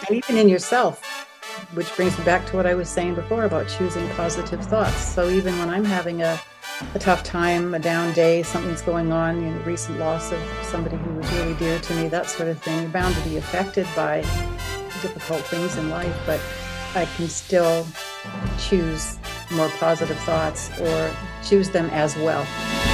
and even in yourself, which brings me back to what I was saying before about choosing positive thoughts. So even when I'm having a tough time, a down day, something's going on, recent loss of somebody who was really dear to me, that sort of thing, you're bound to be affected by difficult things in life, but I can still choose more positive thoughts or choose them as well.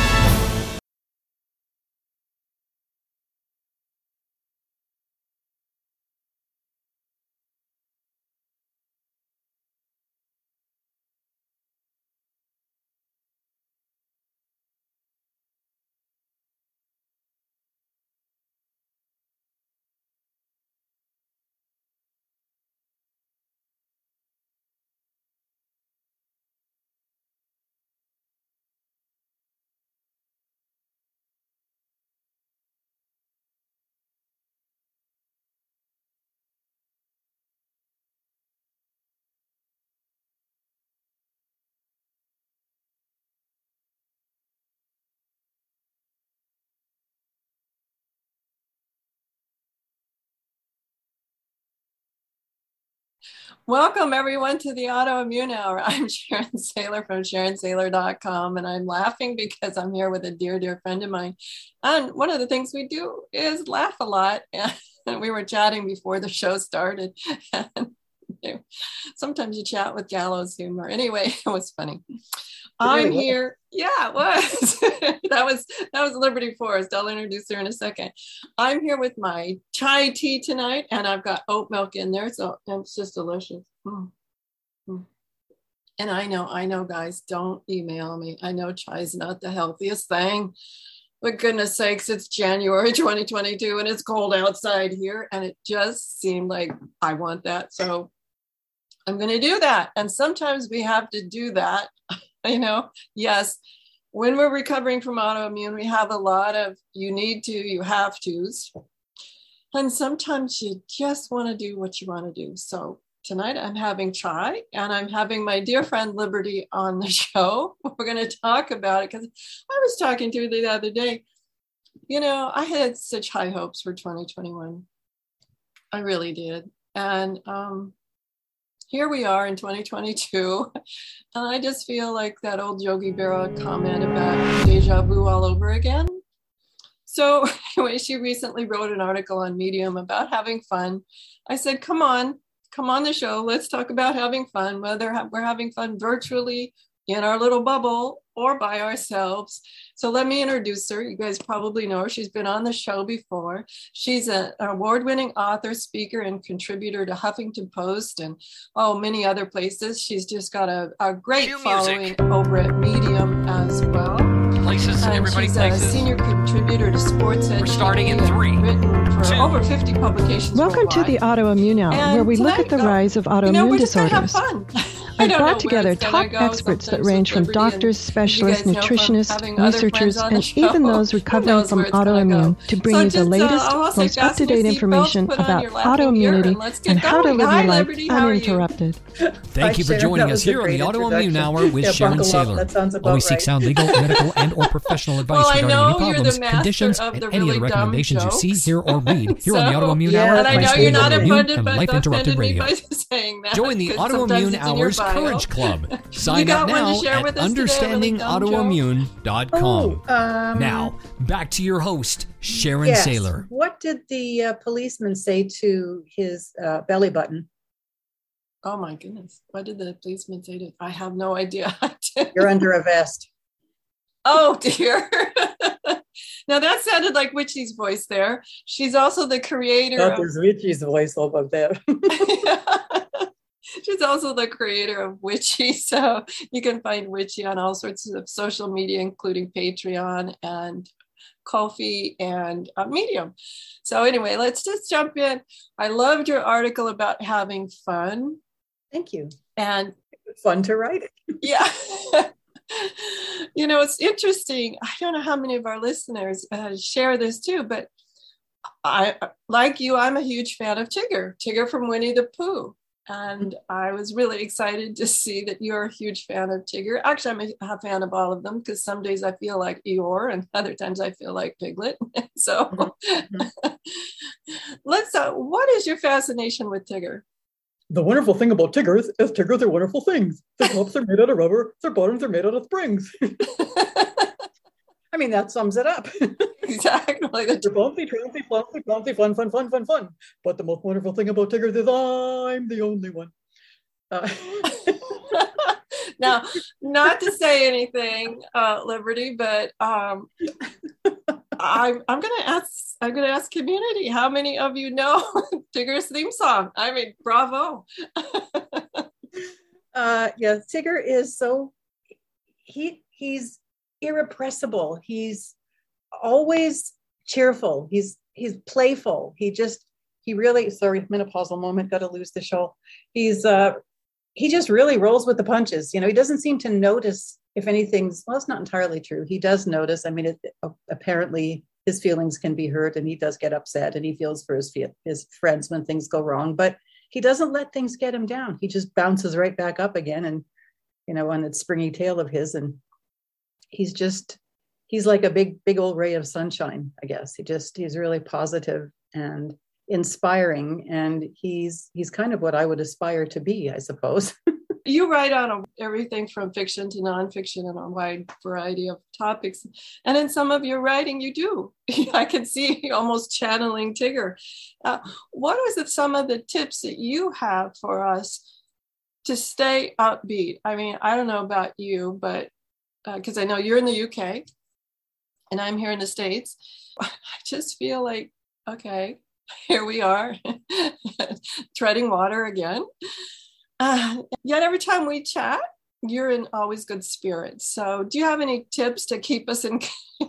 Welcome, everyone, to the Autoimmune Hour. I'm Sharon Saylor from SharonSaylor.com, and I'm laughing because I'm here with a dear, dear friend of mine. And one of the things we do is laugh a lot. And we were chatting before the show started. And sometimes you chat with gallows humor. Anyway, it was funny. I'm here. Yeah, it was. that was Liberty Forest. I'll introduce her in a second. I'm here with my chai tea tonight, and I've got oat milk in there, so it's just delicious. And I know, guys, don't email me. I know chai is not the healthiest thing. But goodness sakes, it's January 2022, and it's cold outside here, and it just seemed like I want that, so I'm going to do that. And sometimes we have to do that. Yes, when we're recovering from autoimmune, we have a lot of you have to's. And sometimes you just want to do what you want to do. So tonight I'm having chai, and I'm having my dear friend Liberty on the show. We're going to talk about it because I was talking to her the other day. I had such high hopes for 2021. I really did. And here we are in 2022, and I just feel like that old Yogi Berra comment about deja vu all over again. So anyway, she recently wrote an article on Medium about having fun. I said, come on the show. Let's talk about having fun, whether we're having fun virtually in our little bubble or by ourselves. So let me introduce her. You guys probably know her. She's been on the show before. She's an award-winning author, speaker, and contributor to Huffington Post and many other places. She's just got a great following over at Medium as well. Places and everybody she's places. A senior contributor to Sports Edge. We're starting in 3, written for 2. over 50 publications. Welcome to the Autoimmune Hour, where we look at the rise of autoimmune disorders. I've brought together top experts that range from doctors, specialists, nutritionists, researchers, and even those recovering from autoimmune to bring you the latest, most up-to-date information about autoimmunity and how to live your life uninterrupted. Thank you for joining us here on the Autoimmune Hour with Sharon Saylor. Always seek sound legal, medical, and or professional advice regarding any problems, conditions, and any other recommendations you see, hear, or read here on the Autoimmune Hour and I know you're not offended by Life Interrupted Radio. Saying that, join the Autoimmune Hour's Courage Club. Sign up now at understandingautoimmune.com. Now, back to your host, Sharon Saylor. What did the policeman say to his belly button? Oh my goodness. What did the policeman say to it? I have no idea. You're under a vest. Oh dear. Now that sounded like Witchy's voice there. She's also the creator That is Witchy's voice over there. She's also the creator of Witchy. So you can find Witchy on all sorts of social media, including Patreon and Ko-fi and Medium. So anyway, let's just jump in. I loved your article about having fun. Thank you. And fun to write it. Yeah. It's interesting. I don't know how many of our listeners share this too, but I, like you, I'm a huge fan of Tigger from Winnie the Pooh. And I was really excited to see that you're a huge fan of Tigger. Actually, I'm a fan of all of them because some days I feel like Eeyore and other times I feel like Piglet. So what is your fascination with Tigger? The wonderful thing about Tiggers is Tiggers are wonderful things. Their tops are made out of rubber, their bottoms are made out of springs. I mean, that sums it up. Exactly. They're bouncy, trouncy, flouncy, flouncy, fun, fun, fun, fun, fun. But the most wonderful thing about Tiggers is I'm the only one. Now, not to say anything, Liberty, but I'm going to ask community, how many of you know Tigger's theme song? I mean, bravo. Yeah, Tigger is so, he's irrepressible. He's always cheerful. He's playful. He really, sorry, menopausal moment, got to lose the shawl. He just really rolls with the punches. You know, he doesn't seem to notice if anything's, well, it's not entirely true. He does notice. I mean, apparently his feelings can be hurt and he does get upset and he feels for his friends when things go wrong, but he doesn't let things get him down. He just bounces right back up again and, you know, on that springy tail of his. And he's like a big old ray of sunshine, I guess. He's really positive and inspiring, and he's kind of what I would aspire to be, I suppose. You write on everything from fiction to nonfiction and a wide variety of topics. And in some of your writing, you do. I can see you almost channeling Tigger. What is some of the tips that you have for us to stay upbeat? I mean, I don't know about you, but because I know you're in the UK and I'm here in the States, I just feel like, okay, here we are, treading water again. Yet every time we chat, you're in always good spirits. So do you have any tips to keep us in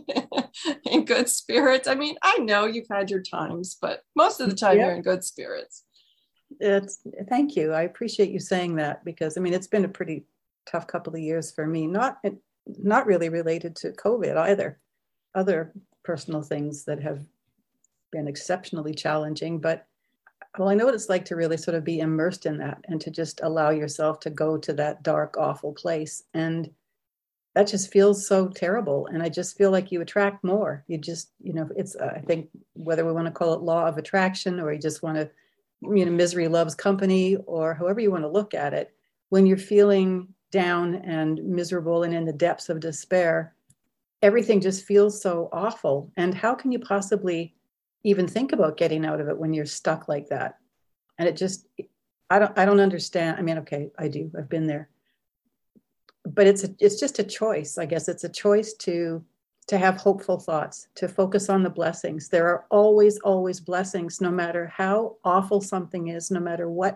good spirits? I mean, I know you've had your times, but most of the time You're in good spirits. Thank you. I appreciate you saying that because, I mean, it's been a pretty tough couple of years for me, not really related to COVID either. Other personal things that have been exceptionally challenging, but well, I know what it's like to really sort of be immersed in that and to just allow yourself to go to that dark, awful place. And that just feels so terrible. And I just feel like you attract more. You just, you know, it's, I think whether we want to call it law of attraction or you just want to, you know, misery loves company or however you want to look at it, when you're feeling down and miserable and in the depths of despair, everything just feels so awful. And how can you possibly even think about getting out of it when you're stuck like that? And it just, I don't understand. I mean, okay, I do. I've been there. But it's just a choice. I guess it's a choice to have hopeful thoughts, to focus on the blessings. There are always, always blessings, no matter how awful something is, no matter what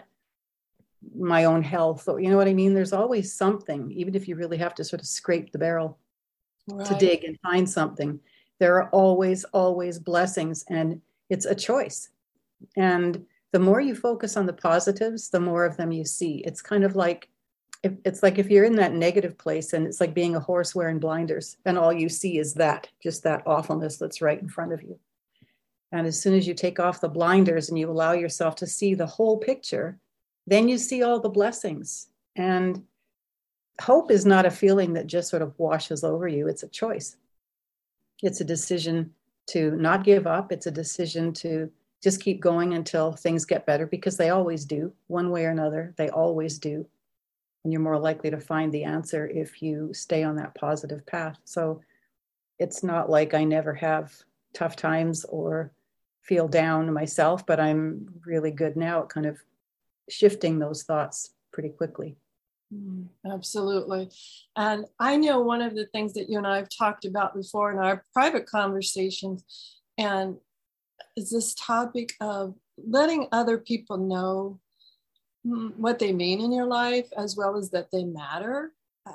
my own health, or you know what I mean? There's always something, even if you really have to sort of scrape the barrel to dig and find something. There are always, always blessings, and it's a choice. And the more you focus on the positives, the more of them you see. It's kind of like, if you're in that negative place and it's like being a horse wearing blinders and all you see is just that awfulness that's right in front of you. And as soon as you take off the blinders and you allow yourself to see the whole picture, then you see all the blessings. And hope is not a feeling that just sort of washes over you. It's a choice. It's a decision to not give up. It's a decision to just keep going until things get better, because they always do, one way or another. They always do. And you're more likely to find the answer if you stay on that positive path. So it's not like I never have tough times or feel down myself, but I'm really good now at kind of shifting those thoughts pretty quickly. Absolutely. And I know one of the things that you and I have talked about before in our private conversations, and is this topic of letting other people know what they mean in your life, as well as that they matter.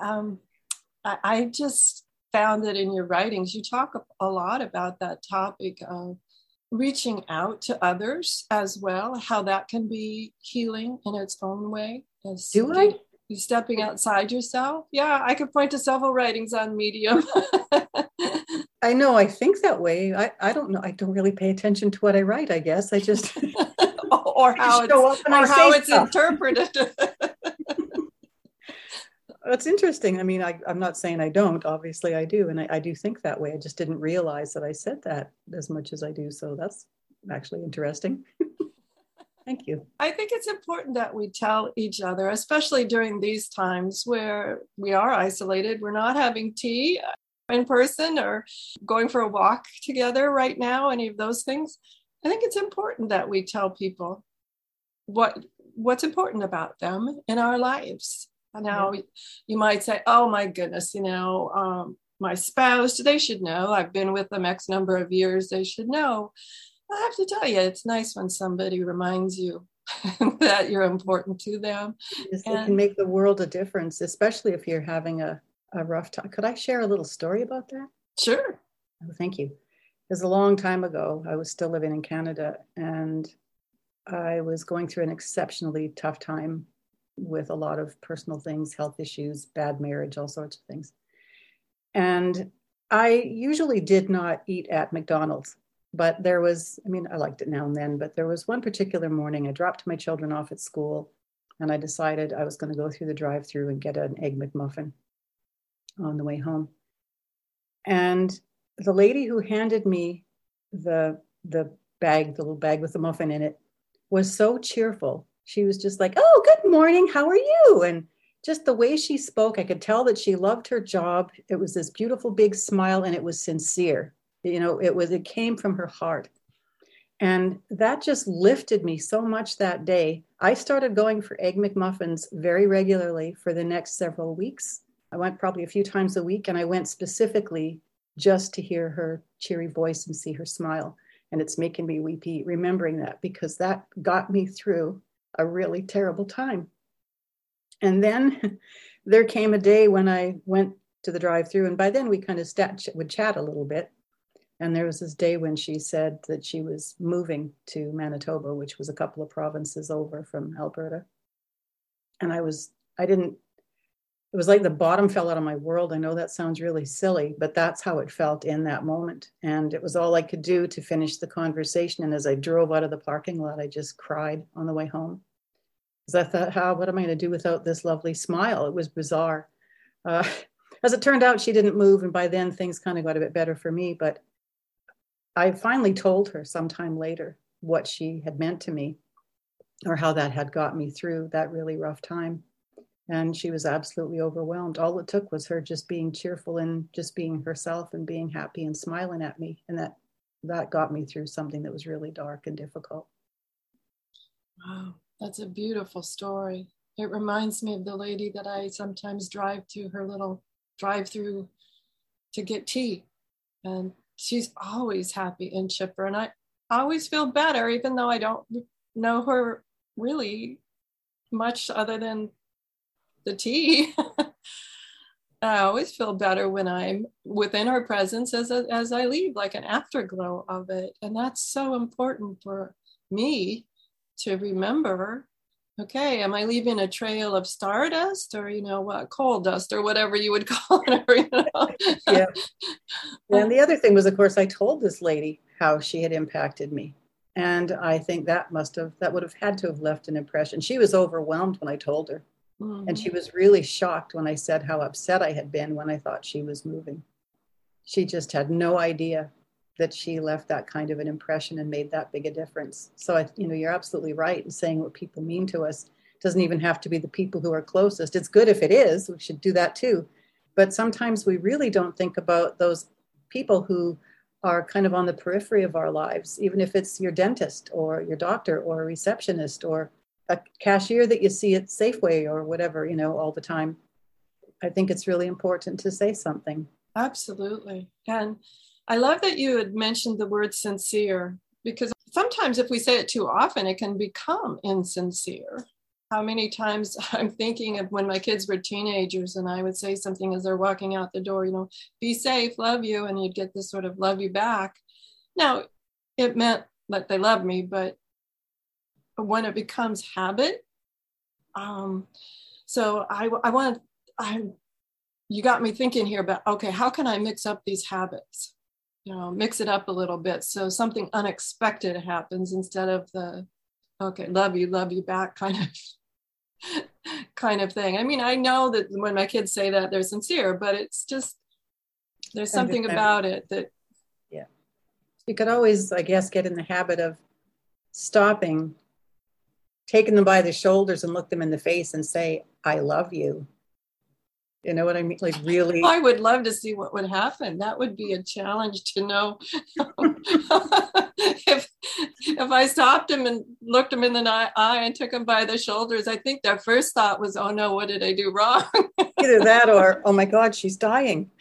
I just found that in your writings, you talk a lot about that topic of reaching out to others as well, how that can be healing in its own way. Do I? You stepping outside yourself? Yeah, I could point to several writings on Medium. I know, I think that way. I don't know. I don't really pay attention to what I write, I guess. I just... or how it's interpreted. That's interesting. I mean, I'm not saying I don't. Obviously, I do. And I do think that way. I just didn't realize that I said that as much as I do. So that's actually interesting. Thank you. I think it's important that we tell each other, especially during these times where we are isolated. We're not having tea in person or going for a walk together right now, any of those things. I think it's important that we tell people what's important about them in our lives. Now, you might say, oh my goodness, my spouse, they should know. I've been with them X number of years. They should know. I have to tell you, it's nice when somebody reminds you that you're important to them. It can make the world a difference, especially if you're having a rough time. Could I share a little story about that? Sure. Oh, thank you. It was a long time ago. I was still living in Canada, and I was going through an exceptionally tough time with a lot of personal things, health issues, bad marriage, all sorts of things. And I usually did not eat at McDonald's, but I liked it now and then, but there was one particular morning I dropped my children off at school, and I decided I was going to go through the drive-thru and get an Egg McMuffin on the way home. And the lady who handed me the little bag with the muffin in it, was so cheerful. She was just like, oh, good morning. How are you? And just the way she spoke, I could tell that she loved her job. It was this beautiful big smile, and it was sincere. It came from her heart. And that just lifted me so much that day. I started going for Egg McMuffins very regularly for the next several weeks. I went probably a few times a week, and I went specifically just to hear her cheery voice and see her smile. And it's making me weepy remembering that, because that got me through a really terrible time. And then there came a day when I went to the drive-thru, and by then we kind of would chat a little bit. And there was this day when she said that she was moving to Manitoba, which was a couple of provinces over from Alberta. And it was like the bottom fell out of my world. I know that sounds really silly, but that's how it felt in that moment. And it was all I could do to finish the conversation. And as I drove out of the parking lot, I just cried on the way home. Because I thought, what am I going to do without this lovely smile? It was bizarre. As it turned out, she didn't move. And by then things kind of got a bit better for me. But I finally told her sometime later what she had meant to me, or how that had got me through that really rough time. And she was absolutely overwhelmed. All it took was her just being cheerful and just being herself and being happy and smiling at me. And that got me through something that was really dark and difficult. Wow, that's a beautiful story. It reminds me of the lady that I sometimes drive to her little drive-through to get tea. And she's always happy and chipper. And I always feel better, even though I don't know her really much other than the tea. I always feel better when I'm within her presence as I leave, like an afterglow of it. And that's so important for me to remember. Okay, am I leaving a trail of stardust, or coal dust, or whatever you would call it? Yeah. And the other thing was, of course, I told this lady how she had impacted me. And I think that would have had to have left an impression. She was overwhelmed when I told her. Mm-hmm. And she was really shocked when I said how upset I had been when I thought she was moving. She just had no idea that she left that kind of an impression and made that big a difference. So, you're absolutely right in saying what people mean to us. It doesn't even have to be the people who are closest. It's good if it is. We should do that too. But sometimes we really don't think about those people who are kind of on the periphery of our lives, even if it's your dentist or your doctor or a receptionist or a cashier that you see at Safeway or whatever, all the time. I think it's really important to say something. Absolutely. And I love that you had mentioned the word sincere, because sometimes if we say it too often, it can become insincere. How many times I'm thinking of when my kids were teenagers and I would say something as they're walking out the door, be safe, love you. And you'd get this sort of love you back. Now, it meant that they loved me, but when it becomes habit, so you got me thinking here about, okay, how can I mix up these habits? Mix it up a little bit so something unexpected happens instead of the okay, love you back kind of thing. I mean, I know that when my kids say that, they're sincere, but it's just, there's something about it that. Yeah. You could always, I guess, get in the habit of stopping, taking them by the shoulders and look them in the face and say, I love you. You know what I mean? Like, really. I would love to see what would happen. That would be a challenge to know. If I stopped him and looked him in the eye and took him by the shoulders, I think their first thought was, oh no, what did I do wrong? Either that or, oh my God, she's dying.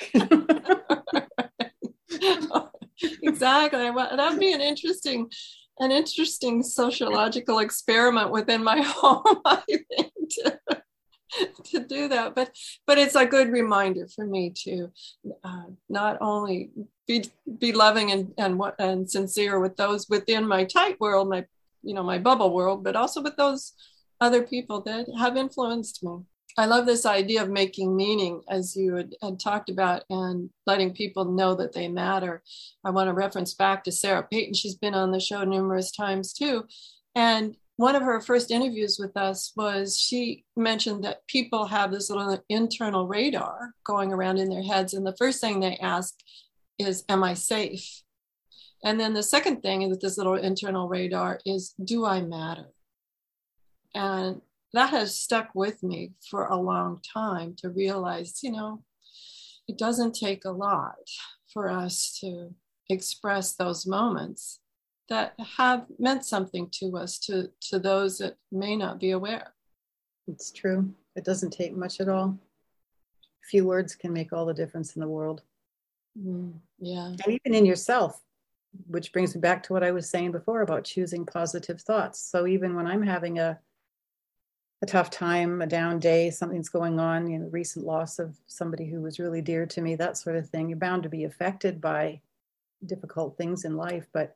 Exactly. That would be an interesting sociological experiment within my home, I think, to do that. But it's a good reminder for me to not only be loving and sincere with those within my tight world, my bubble world, but also with those other people that have influenced me. I love this idea of making meaning, as you had talked about, and letting people know that they matter. I want to reference back to Sarah Payton. She's been on the show numerous times too. And one of her first interviews with us was, she mentioned that people have this little internal radar going around in their heads. And the first thing they ask is, am I safe? And then the second thing with this little internal radar is, do I matter? And that has stuck with me for a long time, to realize, it doesn't take a lot for us to express those moments that have meant something to us, to those that may not be aware. It's true. It doesn't take much at all. A few words can make all the difference in the world. Yeah. And even in yourself, which brings me back to what I was saying before about choosing positive thoughts. So even when I'm having a tough time, a down day, something's going on, recent loss of somebody who was really dear to me, that sort of thing, you're bound to be affected by difficult things in life, but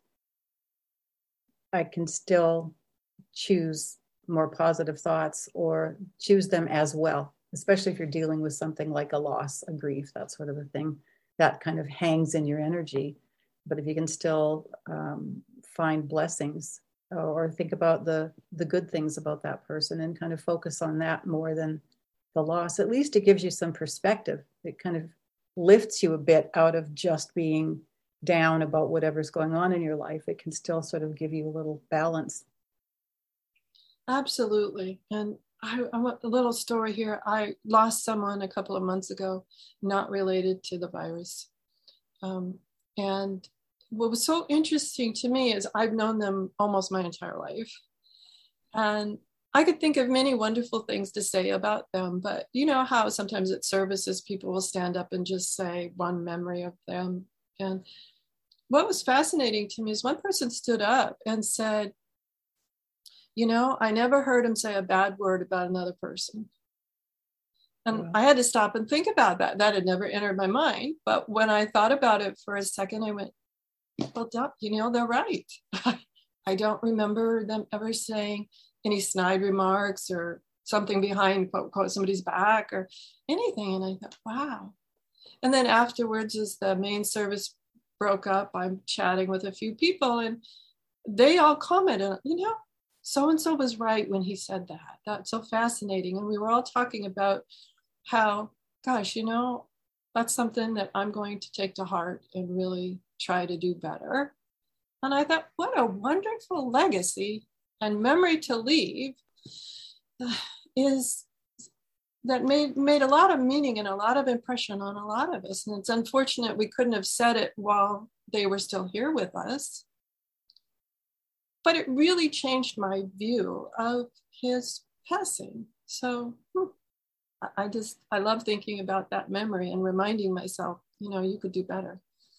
I can still choose more positive thoughts, or choose them as well, especially if you're dealing with something like a loss, a grief, that sort of a thing that kind of hangs in your energy. But if you can still find blessings, or think about the good things about that person and kind of focus on that more than the loss, at least it gives you some perspective. It kind of lifts you a bit out of just being down about whatever's going on in your life. It can still sort of give you a little balance. Absolutely. And I want a little story here. I lost someone a couple of months ago, not related to the virus. And what was so interesting to me is I've known them almost my entire life. And I could think of many wonderful things to say about them, but you know how sometimes at services, people will stand up and just say one memory of them. And what was fascinating to me is one person stood up and said, I never heard him say a bad word about another person. And I had to stop and think about that. That had never entered my mind. But when I thought about it for a second, I went, well, they're right. I don't remember them ever saying any snide remarks or something behind quote somebody's back or anything. And I thought, wow. And then afterwards, as the main service broke up, I'm chatting with a few people and they all commented, so-and-so was right when he said that. That's so fascinating. And we were all talking about how, gosh, that's something that I'm going to take to heart and really try to do better. And I thought, what a wonderful legacy and memory to leave is that made a lot of meaning and a lot of impression on a lot of us. And it's unfortunate we couldn't have said it while they were still here with us. But it really changed my view of his passing. So I love thinking about that memory and reminding myself, you could do better.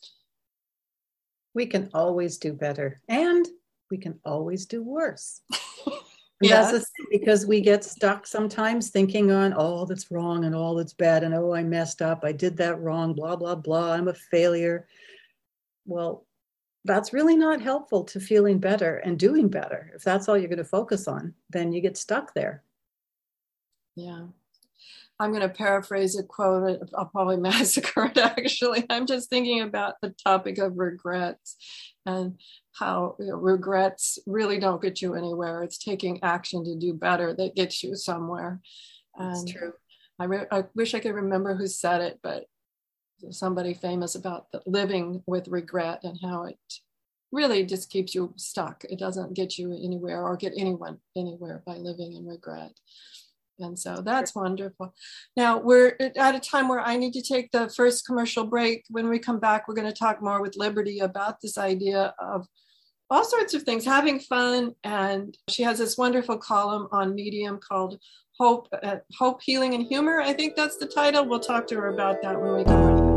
We can always do better, and we can always do worse. Yes. That's the thing, because we get stuck sometimes thinking on all that's wrong and all that's bad, and I messed up, I did that wrong, blah, blah, blah, I'm a failure. Well, that's really not helpful to feeling better and doing better. If that's all you're going to focus on, then you get stuck there. Yeah. I'm going to paraphrase a quote. I'll probably massacre it, actually. I'm just thinking about the topic of regrets. And how regrets really don't get you anywhere. It's taking action to do better that gets you somewhere. That's true. I wish I could remember who said it, but somebody famous about living with regret and how it really just keeps you stuck. It doesn't get you anywhere or get anyone anywhere by living in regret. And so that's wonderful. Now we're at a time where I need to take the first commercial break. When we come back, we're going to talk more with Liberty about this idea of all sorts of things, having fun. And she has this wonderful column on Medium called Hope, Healing, and Humor. I think that's the title. We'll talk to her about that when we come back.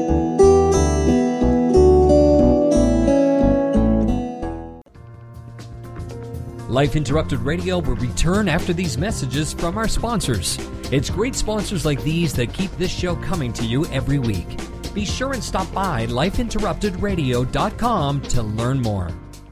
Life Interrupted Radio will return after these messages from our sponsors. It's great sponsors like these that keep this show coming to you every week. Be sure and stop by lifeinterruptedradio.com to learn more.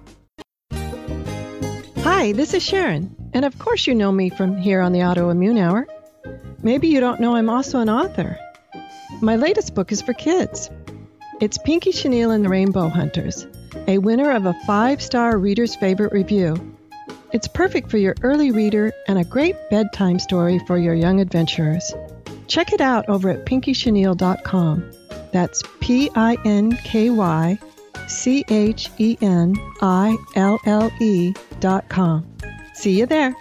Hi, this is Sharon, and of course you know me from here on the Autoimmune Hour. Maybe you don't know I'm also an author. My latest book is for kids. It's Pinky Chenille and the Rainbow Hunters, a winner of a 5-star Reader's Favorite review. It's perfect for your early reader and a great bedtime story for your young adventurers. Check it out over at pinkychenille.com. That's PinkyChenille.com. See you there.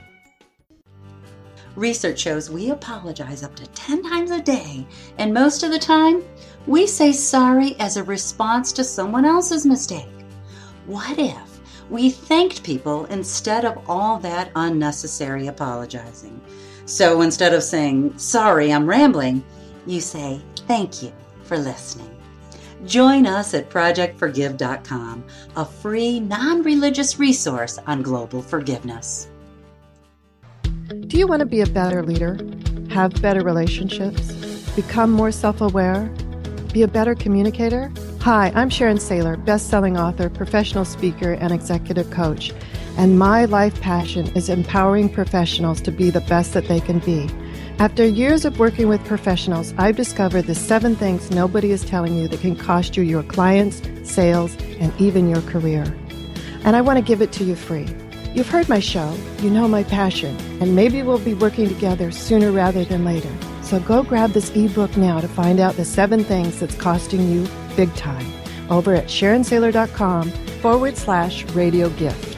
Research shows we apologize up to 10 times a day, and most of the time, we say sorry as a response to someone else's mistake. What if we thanked people instead of all that unnecessary apologizing? So instead of saying, sorry, I'm rambling, you say, thank you for listening. Join us at ProjectForgive.com, a free, non-religious resource on global forgiveness. Do you want to be a better leader, have better relationships, become more self-aware, be a better communicator? Hi, I'm Sharon Saylor, best-selling author, professional speaker, and executive coach. And my life passion is empowering professionals to be the best that they can be. After years of working with professionals, I've discovered the 7 things nobody is telling you that can cost you your clients, sales, and even your career. And I want to give it to you free. You've heard my show, you know my passion, and maybe we'll be working together sooner rather than later. So go grab this ebook now to find out the 7 things that's costing you big time over at SharonSaylor.com/radio gift.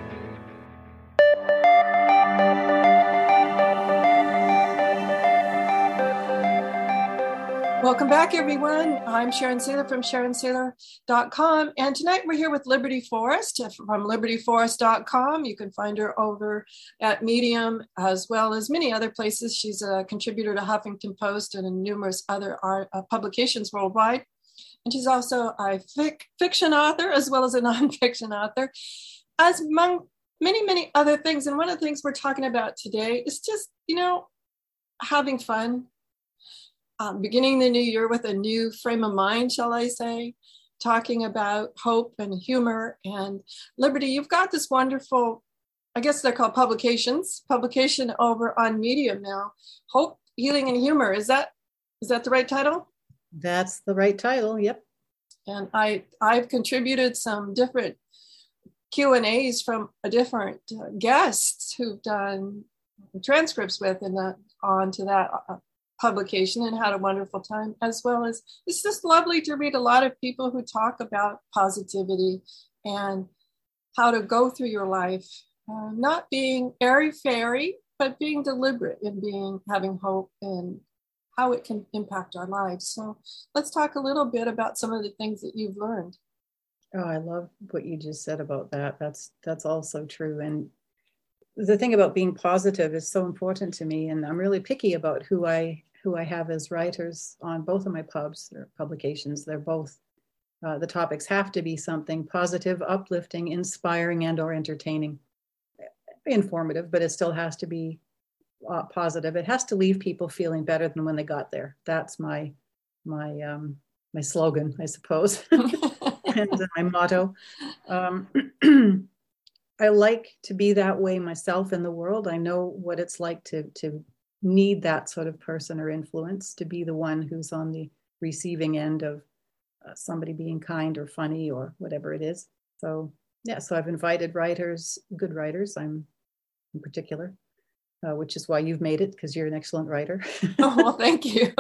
Welcome back, everyone. I'm Sharon Saylor from SharonSaylor.com. And tonight we're here with Liberty Forrest from LibertyForrest.com. You can find her over at Medium as well as many other places. She's a contributor to Huffington Post and in numerous other publications worldwide. And she's also a fiction author as well as a nonfiction author, as among many, many other things. And one of the things we're talking about today is just, having fun. Beginning the new year with a new frame of mind, shall I say, talking about hope and humor. And Liberty, you've got this wonderful, I guess they're called publication over on Medium now, Hope, Healing, and Humor. Is that the right title? That's the right title, yep. And I've contributed some different Q&As from different guests who've done transcripts with and onto that publication and had a wonderful time, as well as it's just lovely to read a lot of people who talk about positivity and how to go through your life, not being airy-fairy, but being deliberate in having hope and how it can impact our lives. So let's talk a little bit about some of the things that you've learned. Oh, I love what you just said about that. That's also true. And the thing about being positive is so important to me. And I'm really picky about who I have as writers on both of my publications. They're both, the topics have to be something positive, uplifting, inspiring, and or entertaining. Informative, but it still has to be positive. It has to leave people feeling better than when they got there. That's my slogan, I suppose, and my motto. I like to be that way myself in the world. I know what it's like to need that sort of person or influence, to be the one who's on the receiving end of somebody being kind or funny or whatever it is. So, yeah, so I've invited writers, good writers, I'm in particular, which is why you've made it, because you're an excellent writer. Oh, well, thank you.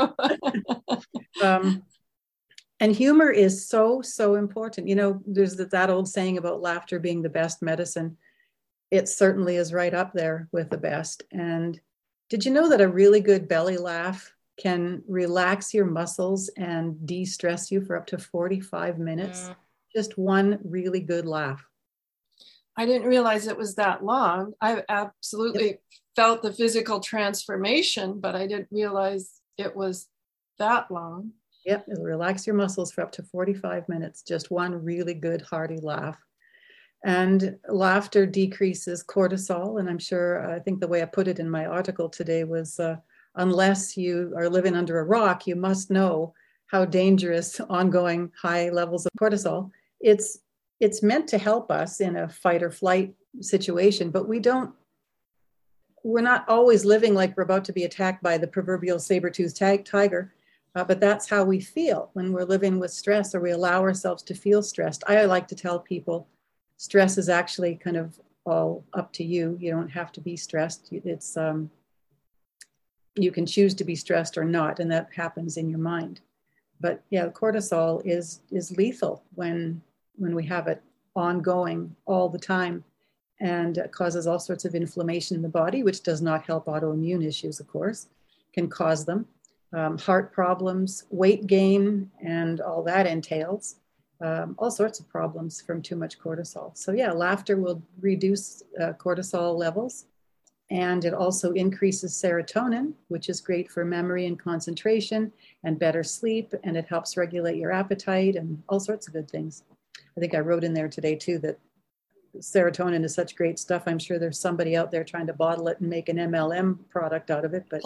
And humor is so, so important. You know, there's that old saying about laughter being the best medicine. It certainly is right up there with the best. And did you know that a really good belly laugh can relax your muscles and de-stress you for up to 45 minutes? Just one really good laugh. I didn't realize it was that long. I absolutely felt the physical transformation, but I didn't realize it was that long. Yep, it'll relax your muscles for up to 45 minutes. Just one really good hearty laugh. And laughter decreases cortisol. And I'm sure, I think the way I put it in my article today was, unless you are living under a rock, you must know how dangerous ongoing high levels of cortisol. It's meant to help us in a fight or flight situation, but we're not always living like we're about to be attacked by the proverbial saber-toothed tiger. But that's how we feel when we're living with stress, or we allow ourselves to feel stressed. I like to tell people stress is actually kind of all up to you. You don't have to be stressed. It's you can choose to be stressed or not, and that happens in your mind. But yeah, cortisol is lethal when we have it ongoing all the time, and it causes all sorts of inflammation in the body, which does not help autoimmune issues, of course, can cause them. Heart problems, weight gain, and all that entails all sorts of problems from too much cortisol. So yeah, laughter will reduce cortisol levels, and it also increases serotonin, which is great for memory and concentration and better sleep, and it helps regulate your appetite and all sorts of good things. I think I wrote in there today too that serotonin is such great stuff. I'm sure there's somebody out there trying to bottle it and make an MLM product out of it, but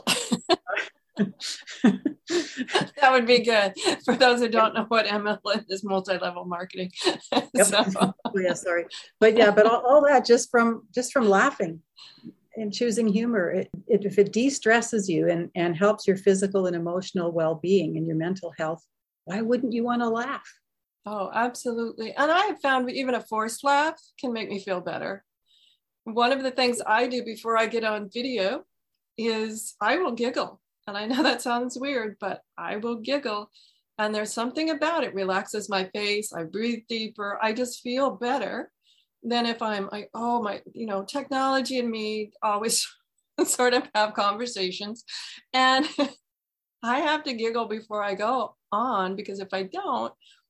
that would be good. For those who don't know what MLM is, multi-level marketing. Yep. So. Yeah, sorry. But yeah, but all that just from laughing and choosing humor. If it de-stresses you and helps your physical and emotional well-being and your mental health, why wouldn't you want to laugh? Oh, absolutely. And I have found even a forced laugh can make me feel better. One of the things I do before I get on video is I will giggle. And I know that sounds weird, but I will giggle. And there's something about it, relaxes my face. I breathe deeper. I just feel better than if I'm like, oh my, technology and me always sort of have conversations. And I have to giggle before I go on, because if I don't,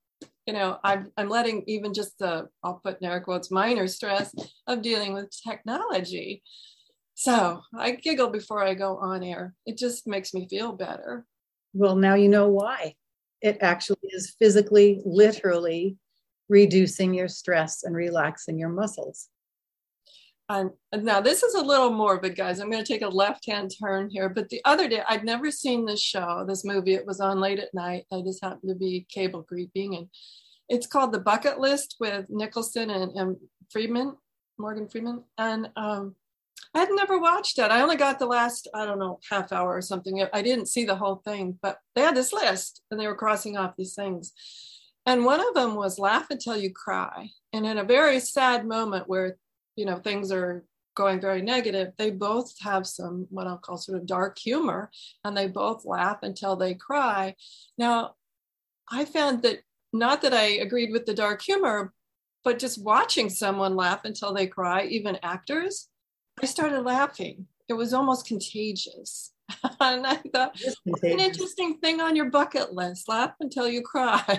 I'm letting even just I'll put in air quotes, minor stress of dealing with technology. So I giggle before I go on air. It just makes me feel better. Well, now you know why. It actually is physically, literally reducing your stress and relaxing your muscles. And now this is a little morbid, guys. I'm going to take a left-hand turn here. But the other day, I'd never seen this movie. It was on late at night. I just happened to be cable creeping. And it's called The Bucket List with Nicholson and Morgan Freeman. And I had never watched it. I only got the last, half hour or something. I didn't see the whole thing, but they had this list and they were crossing off these things. And one of them was laugh until you cry. And in a very sad moment where, things are going very negative, they both have some, what I'll call sort of dark humor, and they both laugh until they cry. Now, I found that, not that I agreed with the dark humor, but just watching someone laugh until they cry, even actors, I started laughing. It was almost contagious. And I thought, an interesting thing on your bucket list, laugh until you cry.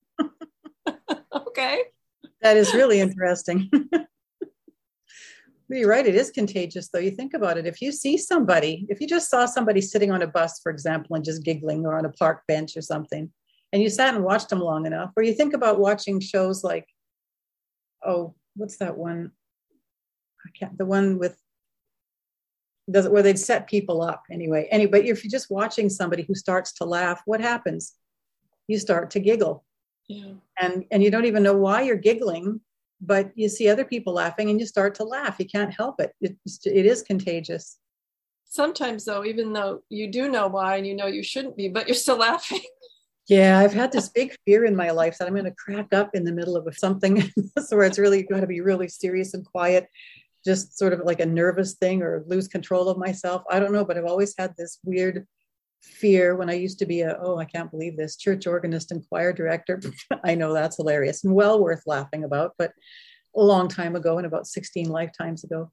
Okay. That is really interesting. You're right. It is contagious, though. You think about it. If you just saw somebody sitting on a bus, for example, and just giggling, or on a park bench or something, and you sat and watched them long enough, or you think about watching shows like, what's that one? The one with where they'd set people up anyway. But if you're just watching somebody who starts to laugh, what happens? You start to giggle. Yeah. And you don't even know why you're giggling, but you see other people laughing and you start to laugh. You can't help it. It is contagious. Sometimes though, even though you do know why and you know you shouldn't be, but you're still laughing. Yeah, I've had this big fear in my life that I'm going to crack up in the middle of something where it's really got to be really serious and quiet, just sort of like a nervous thing, or lose control of myself. I don't know, but I've always had this weird fear when I used to be I can't believe this, church organist and choir director. I know that's hilarious and well worth laughing about, but a long time ago, and about 16 lifetimes ago,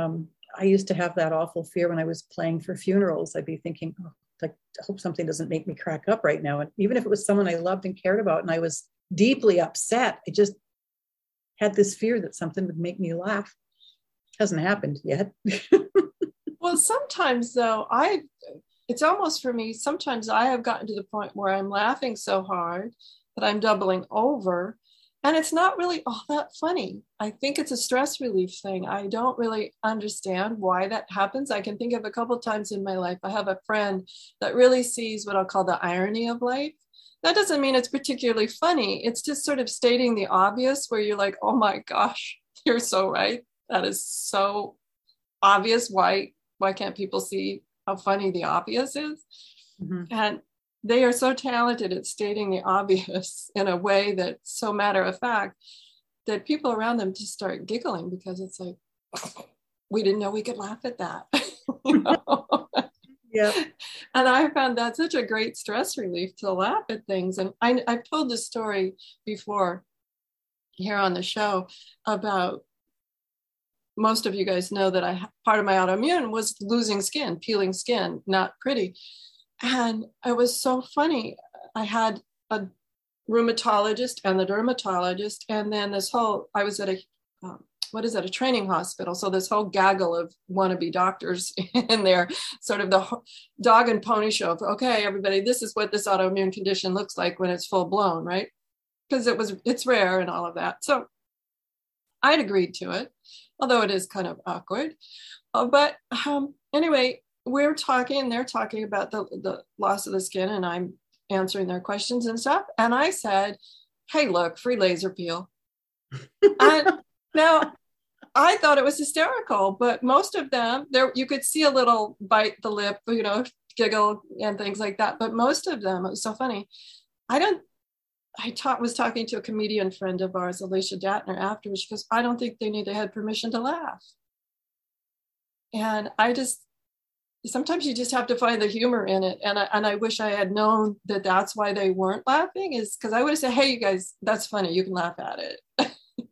I used to have that awful fear when I was playing for funerals. I'd be thinking, I hope something doesn't make me crack up right now. And even if it was someone I loved and cared about and I was deeply upset, I just had this fear that something would make me laugh. Hasn't happened yet. Well, sometimes though, it's almost for me, sometimes I have gotten to the point where I'm laughing so hard that I'm doubling over, and it's not really all that funny. I think it's a stress relief thing. I don't really understand why that happens. I can think of a couple of times in my life. I have a friend that really sees what I'll call the irony of life. That doesn't mean it's particularly funny. It's just sort of stating the obvious, where you're like, oh my gosh, you're so right. That is so obvious. Why can't people see how funny the obvious is? Mm-hmm. And they are so talented at stating the obvious in a way that's so matter of fact that people around them just start giggling, because it's like, we didn't know we could laugh at that. You know? Yeah. And I found that such a great stress relief to laugh at things. And I told this story before here on the show about, most of you guys know that part of my autoimmune was losing skin, peeling skin, not pretty. And it was so funny. I had a rheumatologist and the dermatologist, and then I was at a training hospital. So this whole gaggle of wannabe doctors in there, sort of the dog and pony show of, okay, everybody, this is what this autoimmune condition looks like when it's full blown, right? Because it's rare and all of that. So I'd agreed to it, although it is kind of awkward. But anyway, they're talking about the loss of the skin, and I'm answering their questions and stuff. And I said, hey, look, free laser peel. And now I thought it was hysterical, but most of them, you could see a little bite the lip, giggle and things like that. But most of them, it was so funny. Was talking to a comedian friend of ours, Alicia Datner, afterwards. She goes, I don't think they need to have permission to laugh. And sometimes you just have to find the humor in it. And I wish I had known that that's why they weren't laughing, is because I would have said, hey, you guys, that's funny. You can laugh at it.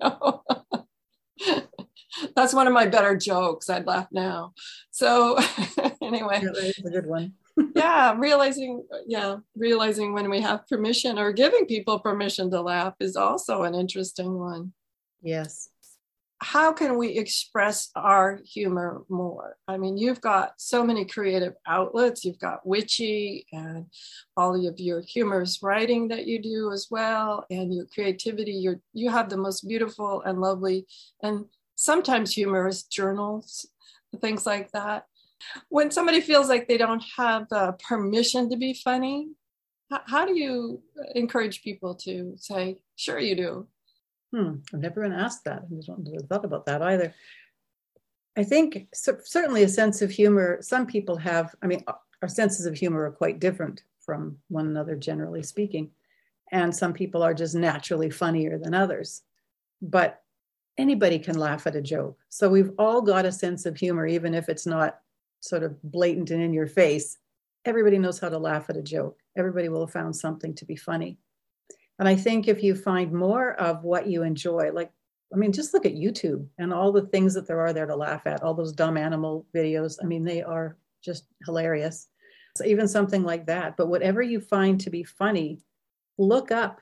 That's one of my better jokes. I'd laugh now. So anyway. That's a good one. Yeah, realizing when we have permission, or giving people permission to laugh, is also an interesting one. Yes. How can we express our humor more? I mean, you've got so many creative outlets. You've got Witchy and all of your humorous writing that you do as well, and your creativity. You have the most beautiful and lovely, and sometimes humorous journals, things like that. When somebody feels like they don't have permission to be funny, how do you encourage people to say, sure you do? I've never been asked that. I haven't thought about that either. I think certainly a sense of humor, some people have, our senses of humor are quite different from one another, generally speaking. And some people are just naturally funnier than others. But anybody can laugh at a joke. So we've all got a sense of humor, even if it's not sort of blatant and in your face. Everybody knows how to laugh at a joke. Everybody will have found something to be funny. And I think if you find more of what you enjoy, just look at YouTube and all the things that there are there to laugh at, all those dumb animal videos. They are just hilarious. So even something like that. But whatever you find to be funny, look up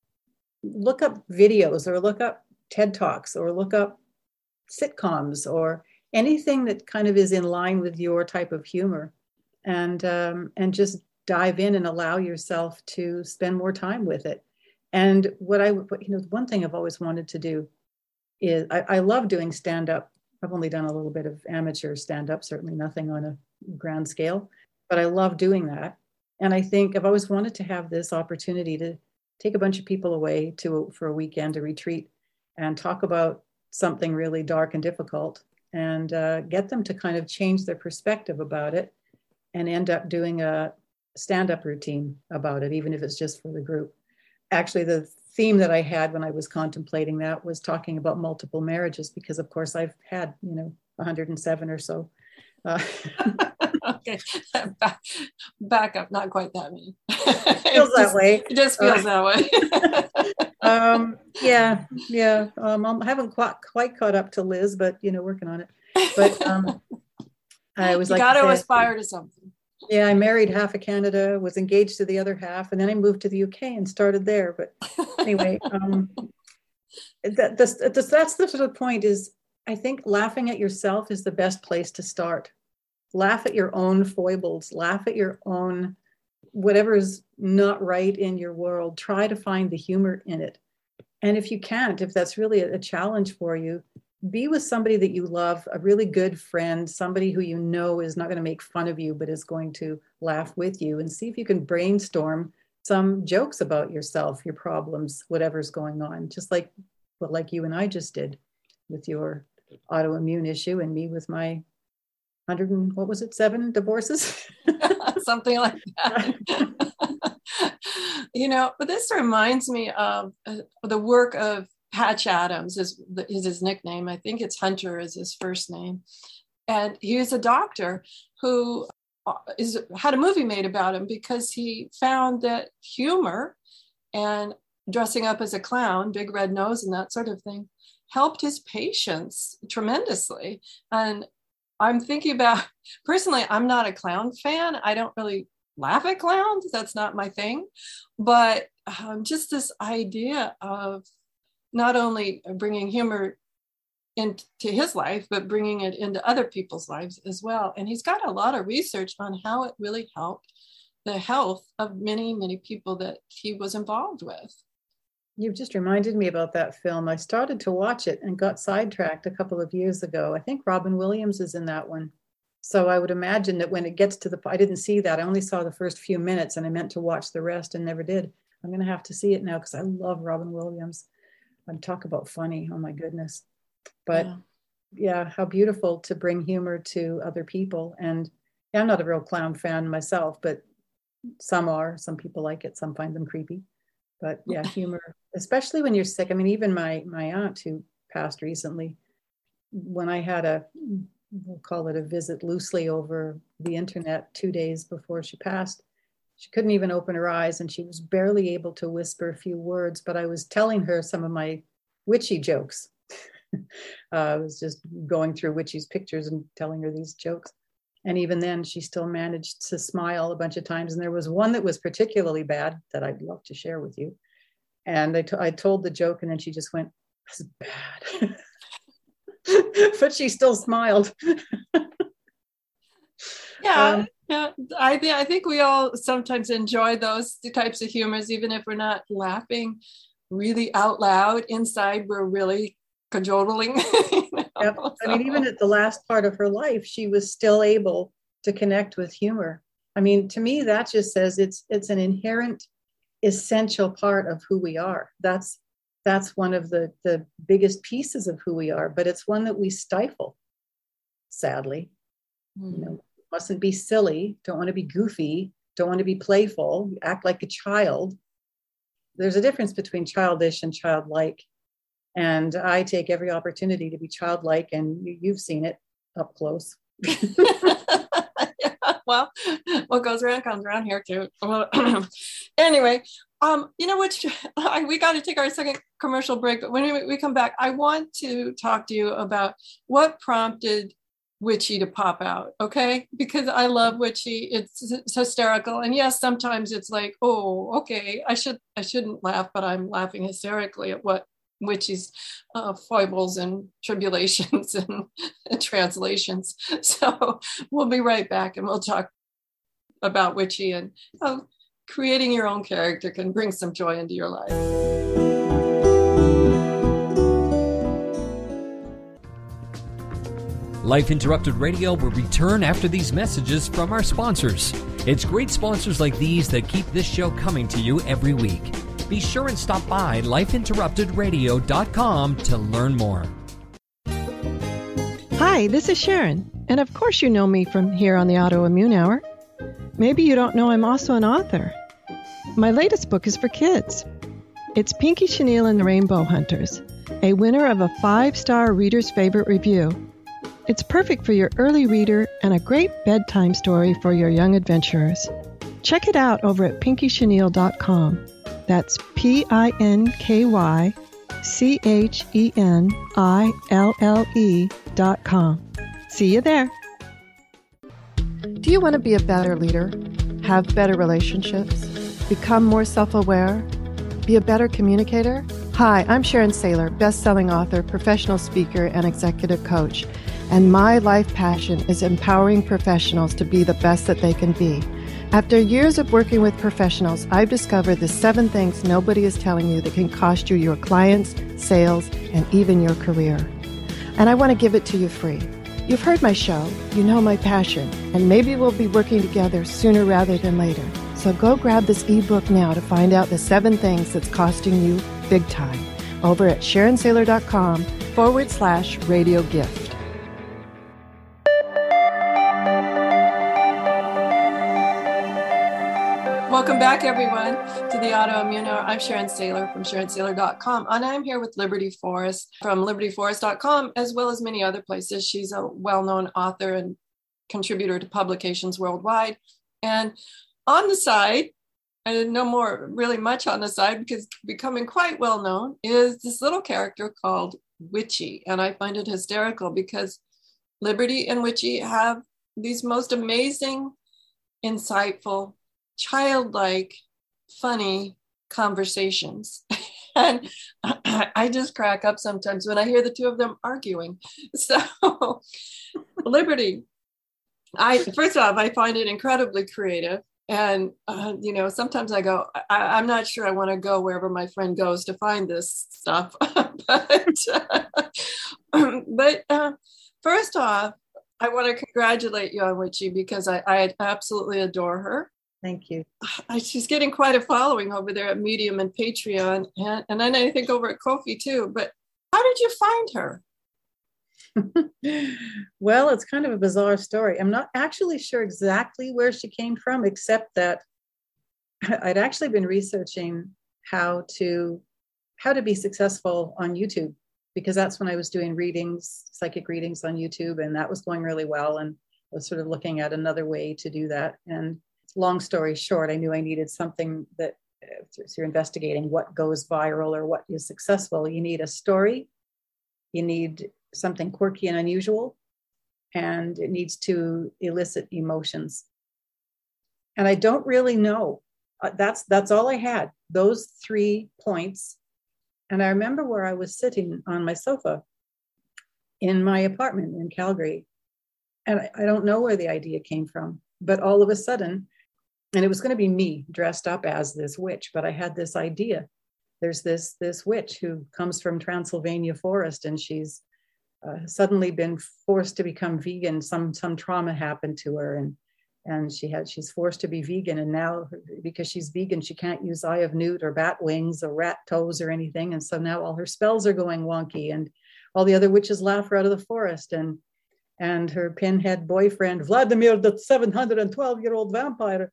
videos, or look up TED Talks, or look up sitcoms, or anything that kind of is in line with your type of humor, and just dive in and allow yourself to spend more time with it. And one thing I've always wanted to do is I love doing stand-up. I've only done a little bit of amateur stand-up, certainly nothing on a grand scale, but I love doing that. And I think I've always wanted to have this opportunity to take a bunch of people away for a weekend, a retreat, and talk about something really dark and difficult, and get them to kind of change their perspective about it, and end up doing a stand-up routine about it, even if it's just for the group. Actually, the theme that I had when I was contemplating that was talking about multiple marriages, because of course I've had, 107 or so. Okay, back up, not quite that many. Feels that way. It just feels that way. Yeah. I haven't quite caught up to Liz, but working on it. But I was you got to aspire to something. Yeah, I married half of Canada, was engaged to the other half, and then I moved to the UK and started there. But anyway, that's the sort of point is, I think laughing at yourself is the best place to start. Laugh at your own foibles, laugh at your own, whatever is not right in your world. Try to find the humor in it. And if you can't, if that's really a challenge for you, be with somebody that you love, a really good friend, somebody who you know is not going to make fun of you, but is going to laugh with you, and see if you can brainstorm some jokes about yourself, your problems, whatever's going on, just like you and I just did with your autoimmune issue and me with my 7 divorces? Something like that. But this reminds me of the work of Patch Adams is his nickname. I think it's Hunter is his first name. And he was a doctor who had a movie made about him because he found that humor and dressing up as a clown, big red nose and that sort of thing, helped his patients tremendously. And I'm thinking about, personally, I'm not a clown fan. I don't really laugh at clowns. That's not my thing. But just this idea of not only bringing humor into his life, but bringing it into other people's lives as well. And he's got a lot of research on how it really helped the health of many, many people that he was involved with. You've just reminded me about that film. I started to watch it and got sidetracked a couple of years ago. I think Robin Williams is in that one. So I would imagine that when it gets to I didn't see that. I only saw the first few minutes and I meant to watch the rest and never did. I'm going to have to see it now because I love Robin Williams. And talk about funny. Oh my goodness. But yeah, how beautiful to bring humor to other people. And yeah, I'm not a real clown fan myself, but some are. Some people like it. Some find them creepy. But yeah, humor, especially when you're sick. I mean, even my aunt who passed recently, when I had we'll call it a visit loosely over the internet 2 days before she passed, she couldn't even open her eyes and she was barely able to whisper a few words, but I was telling her some of my witchy jokes. I was just going through Witchy's pictures and telling her these jokes. And even then, she still managed to smile a bunch of times. And there was one that was particularly bad that I'd love to share with you. And I told the joke, and then she just went, "That's bad." But she still smiled. Yeah, I think we all sometimes enjoy those types of humors, even if we're not laughing really out loud. Inside, we're really cajoling. Yep. I mean, even at the last part of her life, she was still able to connect with humor. I mean, to me, that just says it's an inherent, essential part of who we are. That's one of the biggest pieces of who we are, but it's one that we stifle, sadly. Mustn't be silly, don't want to be goofy, don't want to be playful, act like a child. There's a difference between childish and childlike. And I take every opportunity to be childlike, and you've seen it up close. Yeah, well, what goes around comes around here too. Anyway, we got to take our second commercial break, but when we come back, I want to talk to you about what prompted Witchy to pop out, okay? Because I love Witchy. It's hysterical. And yes, sometimes it's like, oh, okay, I shouldn't laugh, but I'm laughing hysterically at what Witchy's foibles and tribulations and translations. So we'll be right back and we'll talk about Witchy and how creating your own character can bring some joy into your life. Life Interrupted Radio will return after these messages from our sponsors. It's great sponsors like these that keep this show coming to you every week. Be sure and stop by lifeinterruptedradio.com to learn more. Hi, this is Sharon, and of course you know me from here on the Autoimmune Hour. Maybe you don't know I'm also an author. My latest book is for kids. It's Pinky Chenille and the Rainbow Hunters, a winner of a 5-star Reader's Favorite review. It's perfect for your early reader and a great bedtime story for your young adventurers. Check it out over at pinkychenille.com. That's PinkyChenille.com. See you there. Do you want to be a better leader? Have better relationships? Become more self-aware? Be a better communicator? Hi, I'm Sharon Saylor, best-selling author, professional speaker, and executive coach. And my life passion is empowering professionals to be the best that they can be. After years of working with professionals, I've discovered the 7 things nobody is telling you that can cost you your clients, sales, and even your career. And I want to give it to you free. You've heard my show, you know my passion, and maybe we'll be working together sooner rather than later. So go grab this ebook now to find out the 7 things that's costing you big time over at SharonSaylor.com/radio gift. Welcome back, everyone, to the Autoimmune Hour. I'm Sharon Saylor from SharonSaylor.com, and I'm here with Liberty Forrest from LibertyForrest.com, as well as many other places. She's a well-known author and contributor to publications worldwide. And on the side, and no more really much on the side because becoming quite well-known, is this little character called Witchy. And I find it hysterical because Liberty and Witchy have these most amazing, insightful, childlike, funny conversations. And I just crack up sometimes when I hear the two of them arguing. So Liberty, first off, I find it incredibly creative. And, sometimes I go, I'm not sure I want to go wherever my friend goes to find this stuff. but first off, I want to congratulate you on Witchy because I absolutely adore her. Thank you. She's getting quite a following over there at Medium and Patreon, and then I think over at Ko-fi too. But how did you find her? Well, it's kind of a bizarre story. I'm not actually sure exactly where she came from, except that I'd actually been researching how to be successful on YouTube, because that's when I was doing psychic readings on YouTube, and that was going really well. And I was sort of looking at another way to do that. And long story short, I knew I needed something that, if you're investigating what goes viral or what is successful, you need a story, you need something quirky and unusual, and it needs to elicit emotions. And I don't really know. That's all I had, those 3 points. And I remember where I was sitting on my sofa in my apartment in Calgary. And I don't know where the idea came from, but all of a sudden, and it was going to be me dressed up as this witch, but I had this idea. There's this witch who comes from Transylvania forest, and she's suddenly been forced to become vegan. Some trauma happened to her, and she's forced to be vegan. And now, because she's vegan, she can't use eye of newt or bat wings or rat toes or anything. And so now all her spells are going wonky, and all the other witches laugh her out of the forest. And her pinhead boyfriend, Vladimir, the 712-year-old vampire,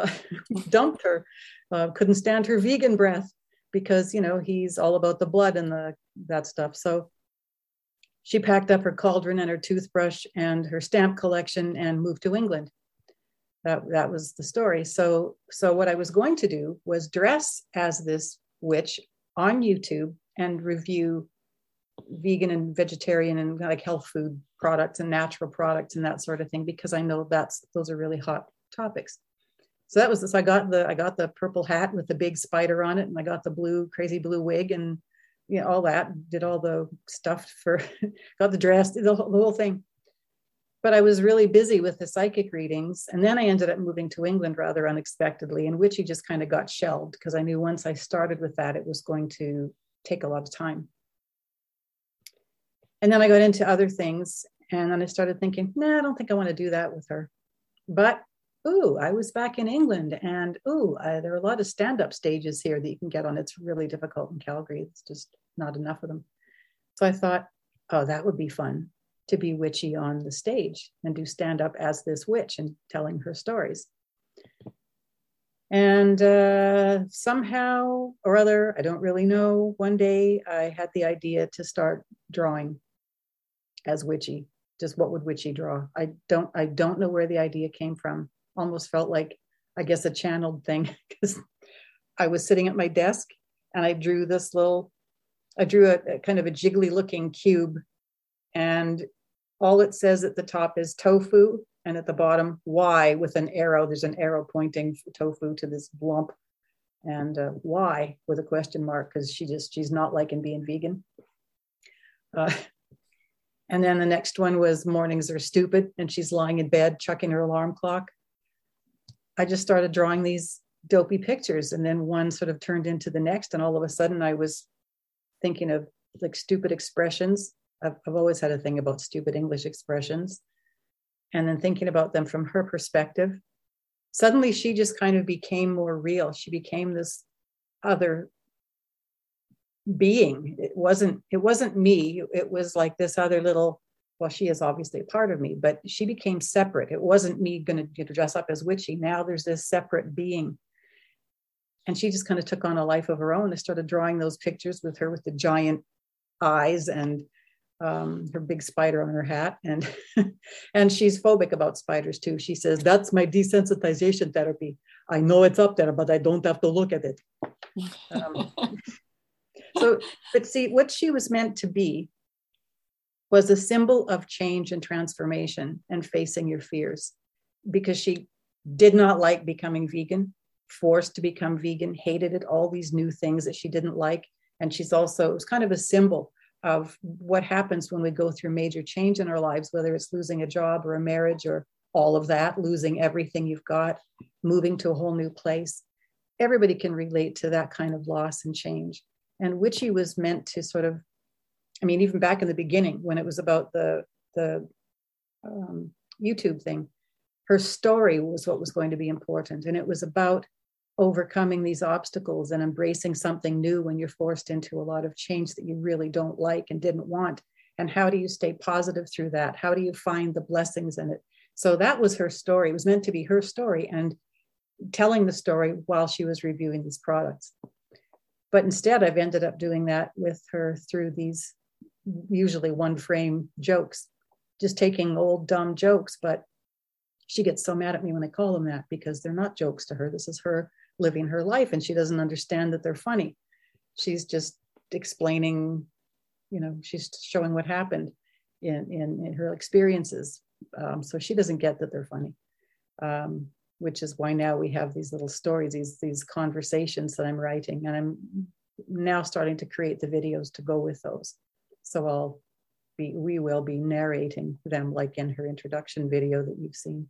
dumped her, couldn't stand her vegan breath because, he's all about the blood and that stuff. So she packed up her cauldron and her toothbrush and her stamp collection and moved to England. That was the story. So what I was going to do was dress as this witch on YouTube and review vegan and vegetarian and like health food products and natural products and that sort of thing, because I know those are really hot topics. So that was this. I got the purple hat with the big spider on it, and I got the crazy blue wig, and all that, did all the stuff got the dress, the whole thing. But I was really busy with the psychic readings, and then I ended up moving to England rather unexpectedly, and Witchy just kind of got shelved because I knew once I started with that, it was going to take a lot of time. And then I got into other things, and then I started thinking, I don't think I want to do that with her. But, I was back in England, and there are a lot of stand-up stages here that you can get on. It's really difficult in Calgary. It's just not enough of them. So I thought, that would be fun to be Witchy on the stage and do stand-up as this witch and telling her stories. And somehow or other, I don't really know, one day I had the idea to start drawing as Witchy. Just what would Witchy draw? I don't know where the idea came from. Almost felt like, I guess, a channeled thing, because I was sitting at my desk and I drew a kind of a jiggly looking cube, and all it says at the top is tofu, and at the bottom, Y with an arrow. There's an arrow pointing tofu to this lump, and why with a question mark, because she's not liking being vegan. And then the next one was mornings are stupid, and she's lying in bed, chucking her alarm clock. I just started drawing these dopey pictures, and then one sort of turned into the next, and all of a sudden I was thinking of like stupid expressions. I've always had a thing about stupid English expressions. And then thinking about them from her perspective, suddenly she just kind of became more real. She became this other being. It wasn't me. It was like this other little, well, she is obviously a part of me, but she became separate. It wasn't me going to dress up as Witchy. Now there's this separate being. And she just kind of took on a life of her own. I started drawing those pictures with her with the giant eyes and her big spider on her hat, and she's phobic about spiders too. She says, that's my desensitization therapy. I know it's up there, but I don't have to look at it. But see, what she was meant to be was a symbol of change and transformation and facing your fears, because she did not like becoming vegan, forced to become vegan, hated it, all these new things that she didn't like. And it was kind of a symbol of what happens when we go through major change in our lives, whether it's losing a job or a marriage or all of that, losing everything you've got, moving to a whole new place. Everybody can relate to that kind of loss and change. And Witchy was meant to sort of, even back in the beginning, when it was about the YouTube thing, her story was what was going to be important. And it was about overcoming these obstacles and embracing something new when you're forced into a lot of change that you really don't like and didn't want. And how do you stay positive through that? How do you find the blessings in it? So that was her story. It was meant to be her story and telling the story while she was reviewing these products. But instead, I've ended up doing that with her through these usually one frame jokes, just taking old dumb jokes. But she gets so mad at me when I call them that, because they're not jokes to her. This is her living her life, and she doesn't understand that they're funny. She's just explaining, she's showing what happened in her experiences. So she doesn't get that they're funny, which is why now we have these little stories, these conversations that I'm writing, and I'm now starting to create the videos to go with those. So we will be narrating them like in her introduction video that you've seen.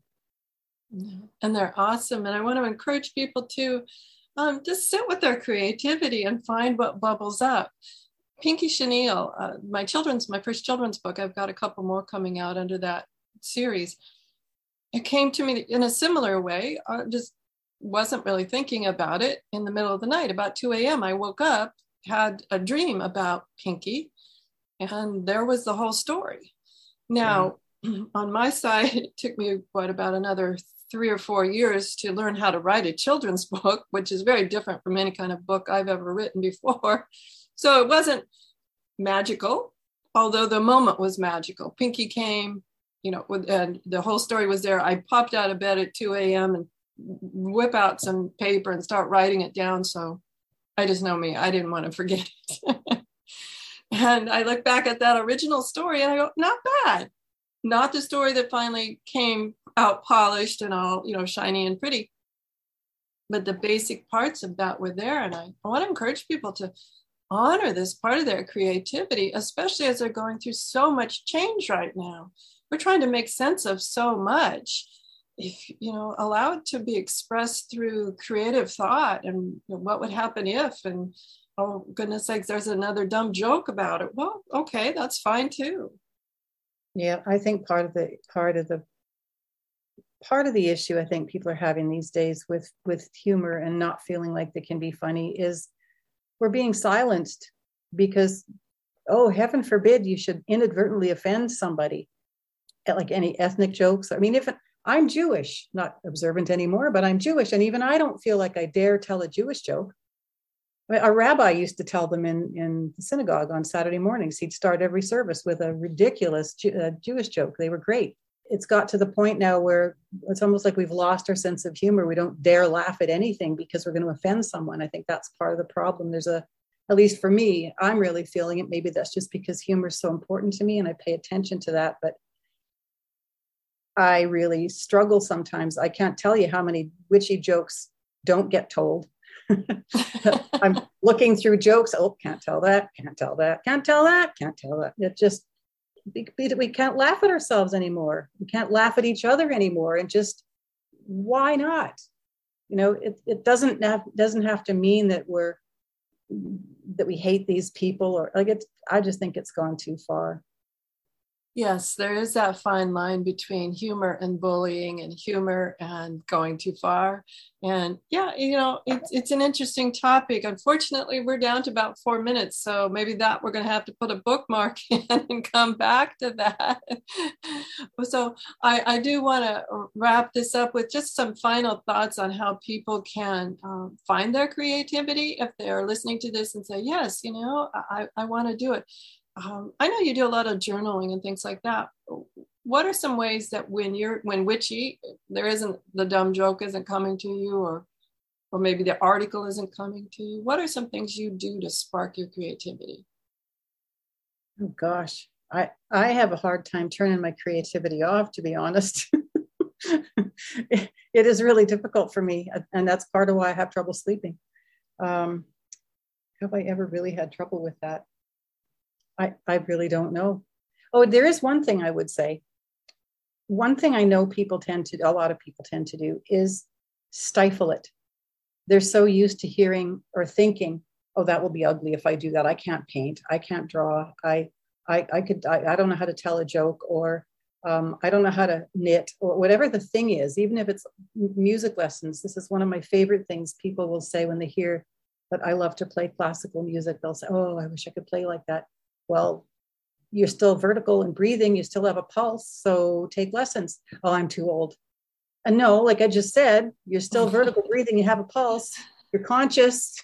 And they're awesome. And I want to encourage people to just sit with their creativity and find what bubbles up. Pinky Chenille, my first children's book, I've got a couple more coming out under that series. It came to me in a similar way. I just wasn't really thinking about it. In the middle of the night, about 2 a.m., I woke up, had a dream about Pinky, and there was the whole story. Now, on my side, it took me about another 3 or 4 years to learn how to write a children's book, which is very different from any kind of book I've ever written before. So it wasn't magical, although the moment was magical. Pinky came, and the whole story was there. I popped out of bed at 2 a.m. and whip out some paper and start writing it down. So I just know me, I didn't want to forget it. And I look back at that original story and I go, not bad. Not the story that finally came out polished and all, shiny and pretty. But the basic parts of that were there. And I want to encourage people to honor this part of their creativity, especially as they're going through so much change right now. We're trying to make sense of so much. If, allow it to be expressed through creative thought and what would happen if, and oh, goodness sakes, there's another dumb joke about it. Well, okay, that's fine too. Yeah, I think part of the issue I think people are having these days with humor and not feeling like they can be funny is we're being silenced because, oh, heaven forbid you should inadvertently offend somebody, like any ethnic jokes. I'm Jewish, not observant anymore, but I'm Jewish. And even I don't feel like I dare tell a Jewish joke. A rabbi used to tell them in the synagogue on Saturday mornings. He'd start every service with a ridiculous Jewish joke. They were great. It's got to the point now where it's almost like we've lost our sense of humor. We don't dare laugh at anything because we're going to offend someone. I think that's part of the problem. At least for me, I'm really feeling it. Maybe that's just because humor is so important to me and I pay attention to that. But I really struggle sometimes. I can't tell you how many witchy jokes don't get told. I'm looking through jokes. Oh, can't tell that. Can't tell that. Can't tell that. Can't tell that. It just, we can't laugh at ourselves anymore. We can't laugh at each other anymore. And just, why not? It doesn't have to mean that we hate these people or like it. I just think it's gone too far. Yes, there is that fine line between humor and bullying and humor and going too far. And yeah, it's an interesting topic. Unfortunately, we're down to about 4 minutes. So maybe that we're going to have to put a bookmark in and come back to that. So I do want to wrap this up with just some final thoughts on how people can find their creativity if they're listening to this and say, yes, I want to do it. I know you do a lot of journaling and things like that. What are some ways that when witchy, the dumb joke isn't coming to you, or maybe the article isn't coming to you? What are some things you do to spark your creativity? Oh gosh, I have a hard time turning my creativity off, to be honest. It is really difficult for me, and that's part of why I have trouble sleeping. Have I ever really had trouble with that? I really don't know. Oh, there is one thing I would say. One thing I know a lot of people tend to do is stifle it. They're so used to hearing or thinking, oh, that will be ugly if I do that. I can't paint. I can't draw. I don't know how to tell a joke, or I don't know how to knit, or whatever the thing is, even if it's music lessons. This is one of my favorite things people will say when they hear that I love to play classical music. They'll say, oh, I wish I could play like that. Well, you're still vertical and breathing. You still have a pulse. So take lessons. Oh, I'm too old. And no, like I just said, you're still vertical breathing. You have a pulse. You're conscious.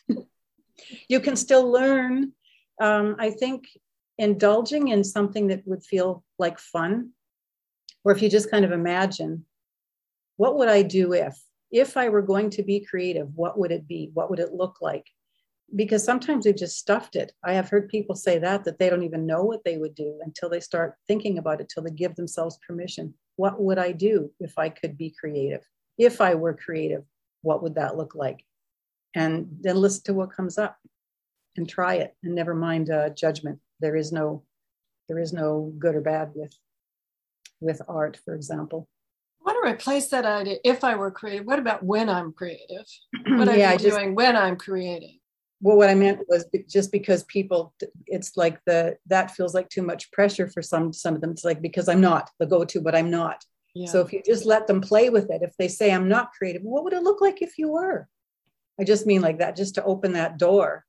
You can still learn. I think indulging in something that would feel like fun, or if you just kind of imagine, what would I do if I were going to be creative? What would it be? What would it look like? Because sometimes they've just stuffed it. I have heard people say that they don't even know what they would do until they start thinking about it, till they give themselves permission. What would I do if I could be creative? If I were creative, what would that look like? And then listen to what comes up and try it, and never mind judgment. There is no good or bad with art, for example. I want to replace that idea. If I were creative, what about when I'm creative? What am I doing when I'm creating? Well, what I meant was just because people, it's like that feels like too much pressure for some of them. It's like, because I'm not the go-to, but I'm not. Yeah. So if you just let them play with it, if they say I'm not creative, what would it look like if you were? I just mean like that, just to open that door.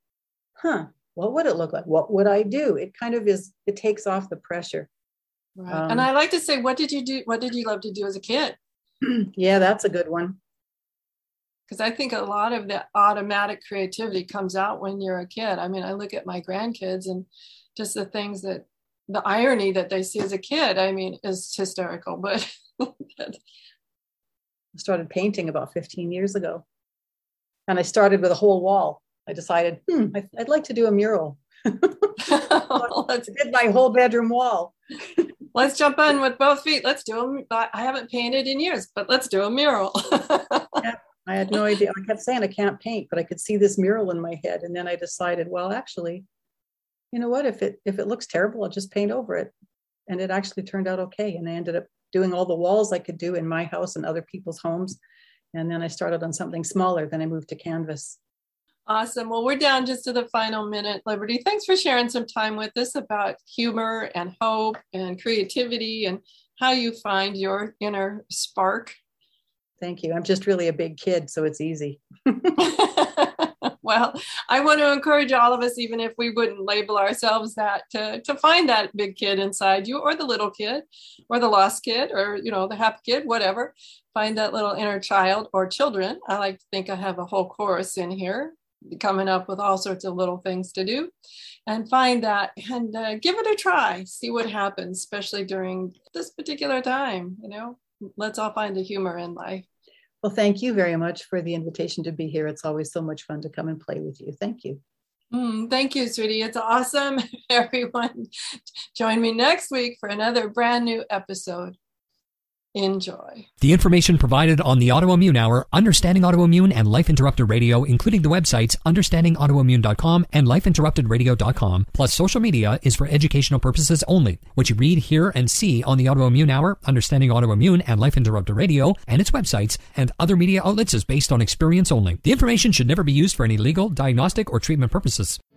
What would it look like? What would I do? It kind of it takes off the pressure. Right. And I like to say, what did you do? What did you love to do as a kid? Yeah, that's a good one. Because I think a lot of the automatic creativity comes out when you're a kid. I mean, I look at my grandkids and just the irony that they see as a kid, I mean, is hysterical. But I started painting about 15 years ago. And I started with a whole wall. I decided, I'd like to do a mural. I did my whole bedroom wall. Let's jump in with both feet. Let's do I haven't painted in years, but let's do a mural. Yeah. I had no idea. I kept saying I can't paint, but I could see this mural in my head. And then I decided, well, actually, you know what? If it looks terrible, I'll just paint over it. And it actually turned out okay. And I ended up doing all the walls I could do in my house and other people's homes. And then I started on something smaller. Then I moved to canvas. Awesome. Well, we're down just to the final minute, Liberty. Thanks for sharing some time with us about humor and hope and creativity and how you find your inner spark. Thank you. I'm just really a big kid, so it's easy. Well, I want to encourage all of us, even if we wouldn't label ourselves that, to find that big kid inside you, or the little kid, or the lost kid, or, you know, the happy kid, whatever. Find that little inner child or children. I like to think I have a whole chorus in here, coming up with all sorts of little things to do, and find that and give it a try. See what happens, especially during this particular time. You know, let's all find the humor in life. Well, thank you very much for the invitation to be here. It's always so much fun to come and play with you. Thank you. Thank you, sweetie. It's awesome. Everyone, join me next week for another brand new episode. Enjoy. The information provided on the Autoimmune Hour, Understanding Autoimmune, and Life Interrupted Radio, including the websites understandingautoimmune.com and lifeinterruptedradio.com, plus social media, is for educational purposes only. What you read, hear, and see on the Autoimmune Hour, Understanding Autoimmune, and Life Interrupted Radio, and its websites, and other media outlets is based on experience only. The information should never be used for any legal, diagnostic, or treatment purposes.